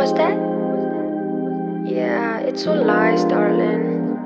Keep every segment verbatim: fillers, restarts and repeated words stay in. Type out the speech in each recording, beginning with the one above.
was that? Yeah, it's all lies, darling.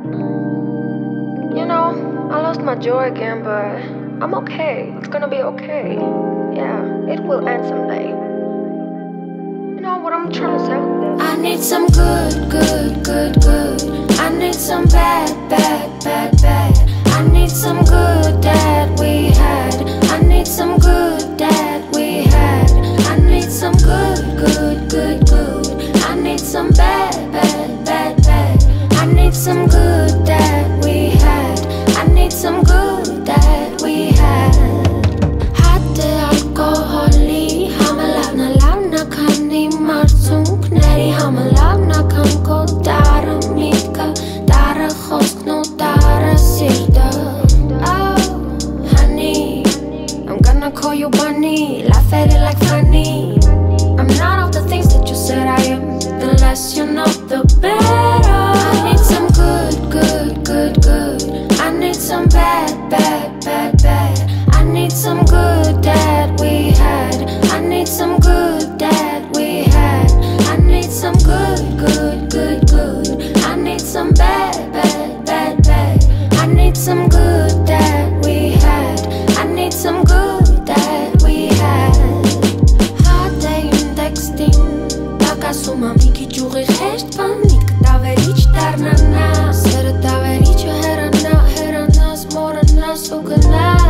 You know, I lost my joy again, but I'm okay. It's gonna be okay. Yeah, it will end someday. You know what I'm trying to say? I need some good, good, good, good. I need some bad, bad, bad, bad. I need some good that we had. I need some good that we had. I need some good, good, good, good. I need some bad, bad, bad, bad. I need some good that we had. I need some good that we had. Hatte alkoholi, hamalavna lavna kani marsunk neri hamalavna kanko dara mika dara khoskno dara sirda. Oh, honey, I'm gonna call you bunny, laugh at it like funny. I'm not all the things that you said I am. The less you know, the better. I need some good, good, good, good. I need some bad, bad, bad, bad. I need some good that we had. I need some good that we had. I need some good, good, good, good. I need some bad, bad, bad, bad. I need some good that we had. I need some good that we had. Hot day in texting. Ասում եմ մի քիչ ուղիղ հեշտ բանիկ Տավերիչ դարնանաս Սերը տավերիչը հերանա, հերանաս, մորանաս ու գնաս